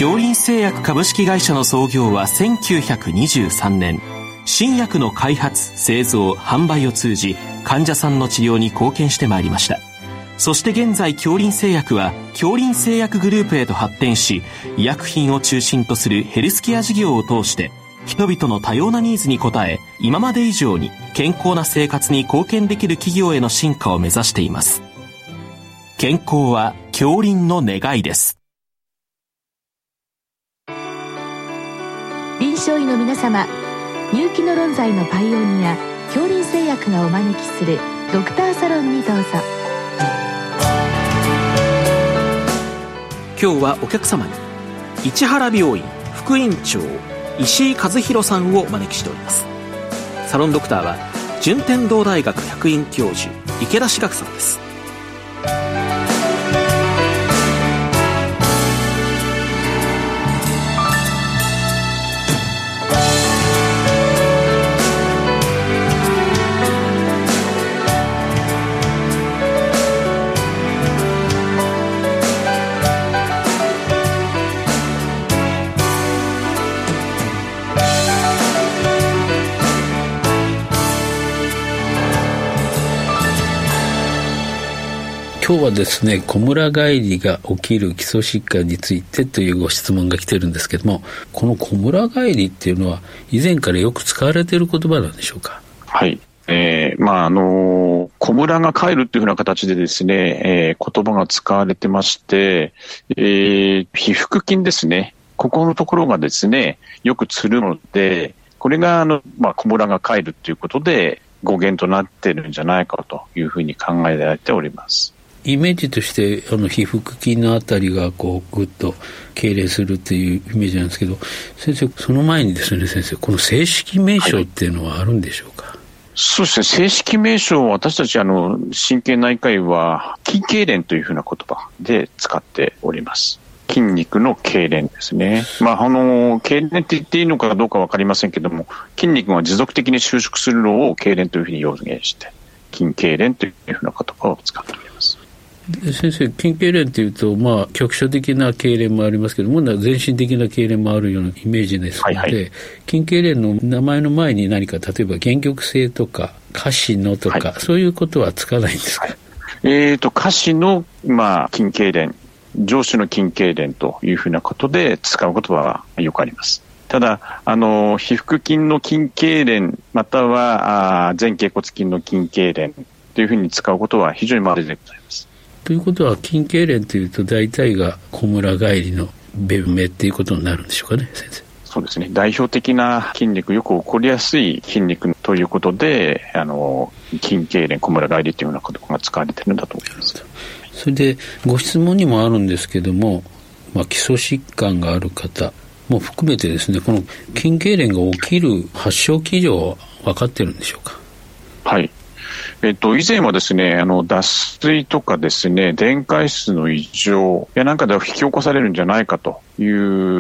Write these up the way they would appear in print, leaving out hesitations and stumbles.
京林製薬株式会社の創業は1923年。新薬の開発、製造、販売を通じ患者さんの治療に貢献してまいりました。そして現在京林製薬は京林製薬グループへと発展し、医薬品を中心とするヘルスケア事業を通して人々の多様なニーズに応え、今まで以上に健康な生活に貢献できる企業への進化を目指しています。健康は京林の願いです。 臨床医の皆様、入気の論剤のパイオニア京林製薬がお招きするドクターサロンにどうぞ。 今日はお客様に市原病院副院長石井和弘さんをお招きしております。サロンドクターは順天堂大学客員教授池田志学さんです。 今日はですね、こむら返りが起きる基礎疾患についてというご質問が来てるんですけども、このこむら返りっていうのは以前からよく使われている言葉なんでしょうか？ はい。こむらが帰るっていうふうな形でですね、言葉が使われてまして、皮腹筋ですね。ここのところがですね、よくつるので、これがこむらが帰るっていうことで語源となっているんじゃないかというふうに考えられております。 イメージとして皮腹筋のあたりがこうぐっと痙攣するっていうイメージなんですけど、先生、その前にですね、先生、この正式名称っていうのはあるんでしょうか？はい、 そうですね、正式名称は私たち神経内科医は筋痙攣というふうな言葉で使っております。筋肉の痙攣ですね。痙攣って言っていいのかどうか分かりませんけども、筋肉が持続的に収縮するのを痙攣というふうに表現して筋痙攣というふうな言葉を使っております。 先生、筋痙攣っていうと、局所的な痙攣もありますけども、全身的な痙攣もあるようなイメージですので、はいはい、筋痙攣の名前の前に何か、例えば限局性とか下肢のとか、はい、そういうことはつかないんですか？ 下肢の、筋痙攣、上肢の筋痙攣というふうなことで使うことはよくあります。ただ、皮腹筋の筋痙攣、または前脛骨筋の筋痙攣というふうに使うことは非常に稀でございます。 ということは、筋痙攣というと大体がこむら返りの別名っていうことになるんでしょうかね、先生？ そうですね、代表的な筋肉、よく起こりやすい筋肉ということで、筋痙攣、こむら返りというような言葉が使われているんだと思います。 それでご質問にもあるんですけども、基礎疾患がある方も含めてですね、この筋痙攣が起きる発症基準は分かっているんでしょうか？はい。 以前はですね、脱水とかですね、電解質の異常やなんかで引き起こされるんじゃないかという、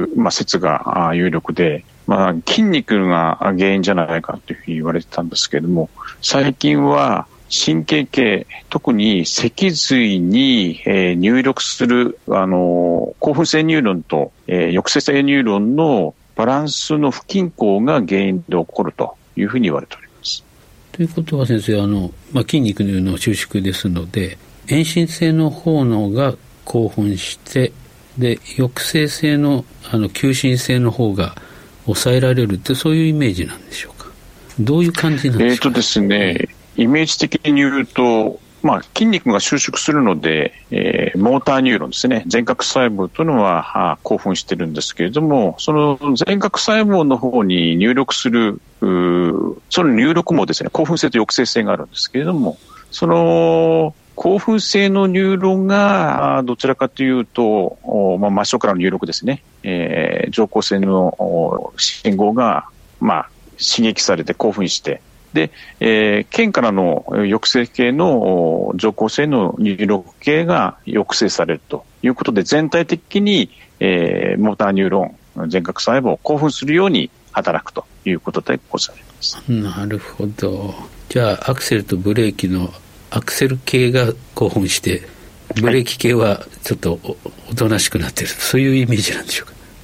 説が有力で、筋肉が原因じゃないかというふうに言われてたんですけれども、最近は神経系、特に脊髄に、入力する興奮性ニューロンと、抑制性ニューロンのバランスの不均衡が原因で起こるというふうに言われております。 ということは先生、筋肉の収縮ですので、遠心性の方のが興奮して、で抑制性の急進性の方が抑えられるって、そういうイメージなんでしょうか？どういう感じなんでしょうか？ ですね、イメージ的に言うと、筋肉が収縮するので、モーターニューロンですね、前核細胞というのは興奮してるんですけれども、その前核細胞の方に入力するその入力もですね、興奮性と抑制性があるんですけれども、その興奮性のニューロンがどちらかというと、真正からの入力ですね、上行性の信号が刺激されて興奮して、で、腱からの抑制系の上行性の入力系が抑制されるということで、全体的に、モーターニューロン、前核細胞を興奮するように働くということでございます。 なるほど。じゃあアクセルとブレーキのアクセル系が興奮して、ブレーキ系はちょっとおとなしくなっている、そういうイメージなんでしょうか？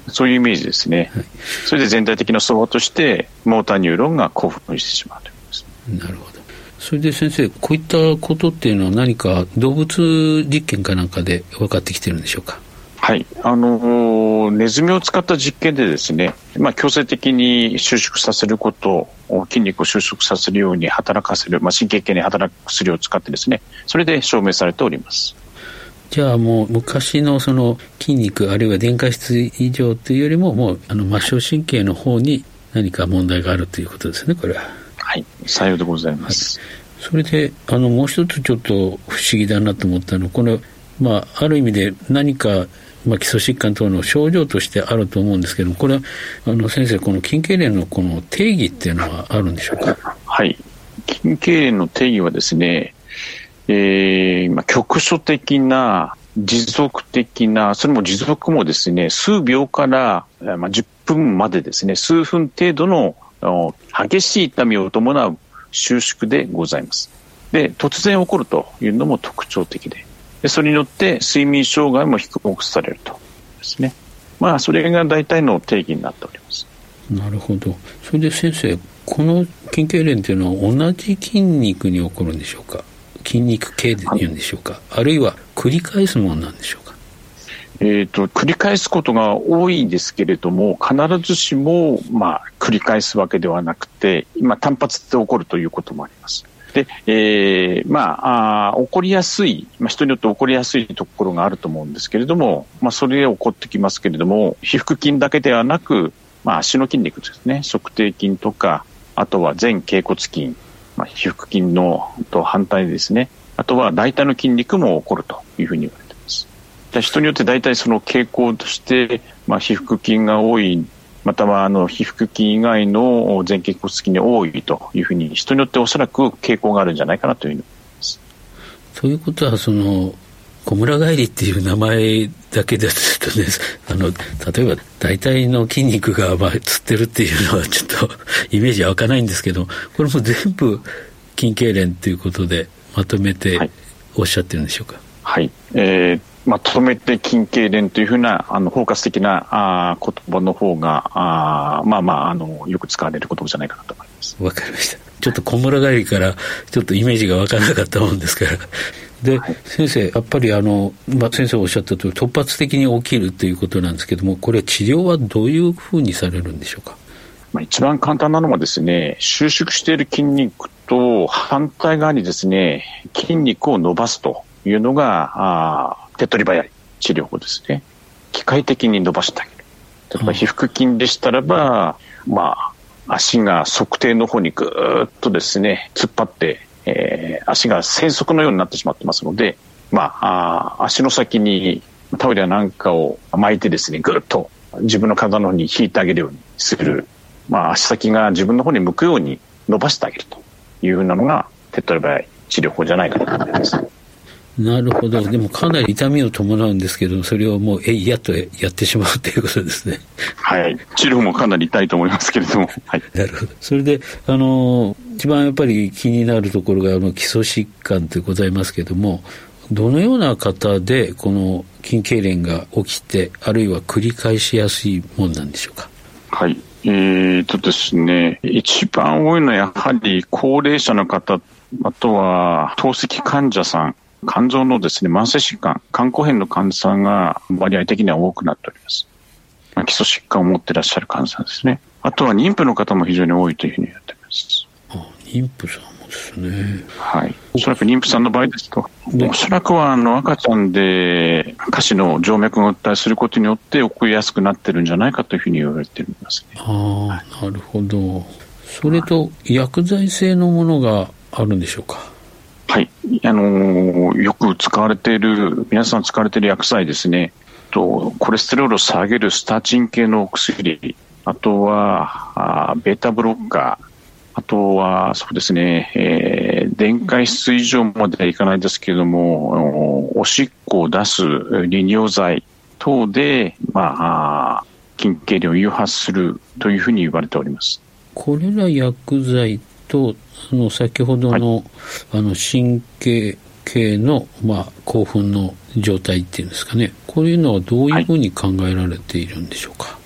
そういうイメージですね、はい、それで全体的な相場としてモーターニューロンが興奮してしまうということです。 なるほど。それで先生、こういったことっていうのは何か動物実験かなんかで分かってきてるんでしょうか。 はい、ネズミを使った実験でですね、強制的に収縮させること、筋肉を収縮させるように働かせる、神経系に働く薬を使ってですね、それで証明されております。 じゃあもう昔のその筋肉あるいは電解質異常というよりも、もう末梢神経の方に何か問題があるということですね、これは。 はい、さようでございます。 はい、それでもう一つちょっと不思議だなと思ったのは、このある意味で何か基礎疾患等の症状としてあると思うんですけども、これは先生、この筋痙攣のこの定義っていうのはあるんでしょうか。 はい、筋痙攣の定義はですね、局所的な持続的な、それも持続もですね、数秒から10分までですね、数分程度の激しい痛みを伴う収縮でございます。で、突然起こるというのも特徴的で、それによって睡眠障害も低くされるとですね。それが大体の定義になっております。 なるほど。それで先生、この筋痙攣というのは同じ筋肉に起こるんでしょうか。筋肉系で言うんでしょうか、あるいは繰り返すものなんでしょうか。 繰り返すことが多いですけれども、必ずしも繰り返すわけではなくて、単発で起こるということもあります。で、起こりやすい、人によって起こりやすいところがあると思うんですけれども、それで起こってきますけれども、皮腹筋だけではなく、足の筋肉ですね、足底筋とか、あとは前脛骨筋、皮腹筋のと反対ですね、あとは大腿の筋肉も起こるというふうに言われています。人によって大体その傾向として、皮腹筋が多い、または皮腹筋以外の前脛骨筋に多いというふうに、人によっておそらく傾向があるんじゃないかなというふうに思います。 ということは、小村帰りっていう名前だけですとね、例えば大腿の筋肉がつってるっていうのはちょっとイメージ湧かないんですけど、これも全部筋痙攣ということでまとめておっしゃってるんでしょうか。 はい、まとめて筋痙攣というふうな包括的な言葉の方がよく使われる言葉じゃないかなと思います。 わかりました。ちょっと小村帰りからちょっとイメージがわからなかったもんですからで、はい、先生、やっぱり先生おっしゃったとおり突発的に起きるということなんですけども、これ治療はどういうふうにされるんでしょうか。 一番簡単なのはですね、収縮している筋肉と反対側にですね、筋肉を伸ばすというのが手っ取り早い治療法ですね。機械的に伸ばしてあげる。例えば皮腹筋でしたらば、足が足底の方にぐーっとですね突っ張って、足が線束のようになってしまってますので、足の先にタオルやなんかを巻いてですね、ぐーっと自分の体の方に引いてあげるようにする、足先が自分の方に向くように伸ばしてあげるというふうなのが手っ取り早い治療法じゃないかと思います。 なるほど。でもかなり痛みを伴うんですけど、それをもうやっとやってしまうということですね。 はい。治療もかなり痛いと思いますけれども。はい。 なるほど。それで一番やっぱり気になるところが基礎疾患でございますけれども、どのような方でこの筋痙攣が起きて、あるいは繰り返しやすいものなんでしょうか。 はい。ですね、一番多いのはやはり高齢者の方、あとは透析患者さん、肝臓のですね、慢性疾患、肝硬変の患者さんが割合的には多くなっております。基礎疾患を持っていらっしゃる患者さんですね。あとは妊婦の方も非常に多いというふうに言っています。 妊婦さんもですね。 はい。おそらく妊婦さんの場合ですと、おそらくは赤ちゃんで下肢の静脈が訴えすることによって起こりやすくなってるんじゃないかというふうに言われていますね。 なるほど。それと薬剤性のものがあるんでしょうか。 はい、よく使われている、皆さん使われている薬剤ですね、コレステロールを下げるスタチン系のお薬、あとはベータブロッカー、あとはそうですね、電解質異常まではいかないですけれども、おしっこを出す利尿剤等で、筋痙攣を誘発するというふうに言われております。 これら薬剤と先ほどの、神経系の、興奮の状態っていうんですかね、こういうのはどういうふうに考えられているんでしょうか。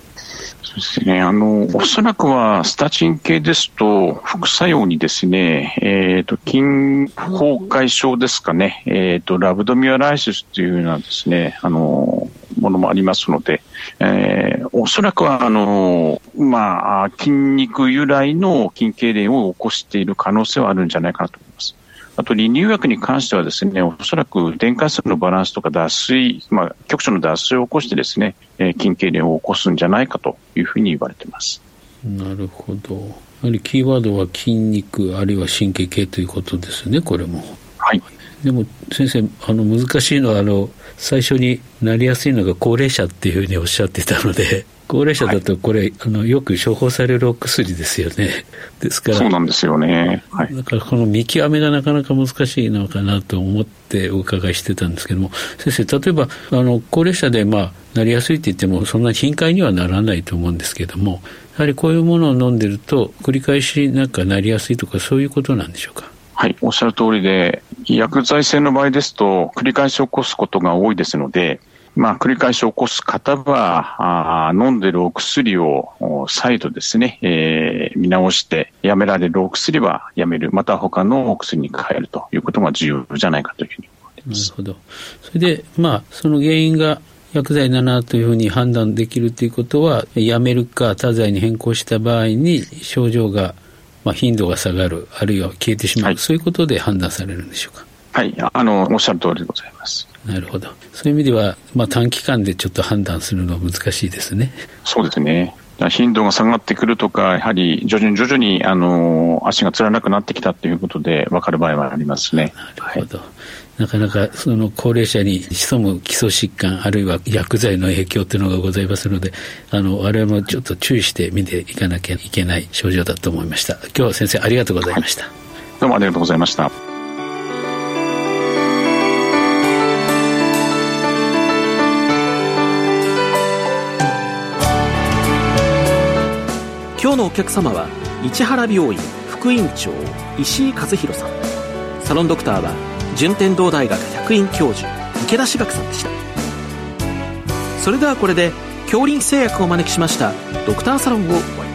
ですね、おそらくはスタチン系ですと副作用にですね、筋崩壊症ですかね、ラブドミアライシスというようなですね、ものもありますので、おそらくは筋肉由来の筋痙攣を起こしている可能性はあるんじゃないかなと思います。あと利乳薬に関してはですね、おそらく電解質のバランスとか脱水、局所の脱水を起こしてですね、筋痙攣を起こすんじゃないかというふうに言われています。 なるほど。やはりキーワードは筋肉あるいは神経系ということですね、これも。 はい。 でも先生、難しいのは最初になりやすいのが高齢者っていうふうにおっしゃってたので、高齢者だとこれ、よく処方されるお薬ですよね。ですからそうなんですよね。はい。 だからこの見極めがなかなか難しいのかなと思ってお伺いしてたんですけども、先生、例えば高齢者でなりやすいって言ってもそんな頻回にはならないと思うんですけども、やはりこういうものを飲んでると繰り返しなりやすいとかそういうことなんでしょうか。 はい、おっしゃる通りで、薬剤性の場合ですと繰り返し起こすことが多いですので、繰り返し起こす方は飲んでるお薬を再度ですね、見直してやめられるお薬はやめる、また他のお薬に変えるということが重要じゃないかというふうに思います。 なるほど。それでその原因が薬剤だなというふうに判断できるということは、やめるか他剤に変更した場合に症状が頻度が下がる、あるいは消えてしまう、はい、そういうことで判断されるんでしょうか。 はい、おっしゃる通りでございます。 なるほど。そういう意味では、短期間でちょっと判断するのは難しいですね。 そうですね。頻度が下がってくるとか、やはり徐々に足がつらなくなってきたということで分かる場合はありますね。 なるほど。はい、なかなかその高齢者に潜む基礎疾患あるいは薬剤の影響というのがございますので、我々もちょっと注意して見ていかなきゃいけない症状だと思いました。今日は先生ありがとうございました。はい、 どうもありがとうございました。 今日のお客様は市原病院副院長石井和弘さん、サロンドクターは順天堂大学客員教授池田志学さんでした。それではこれで杏林製薬をお招きしましたドクターサロンを終わります。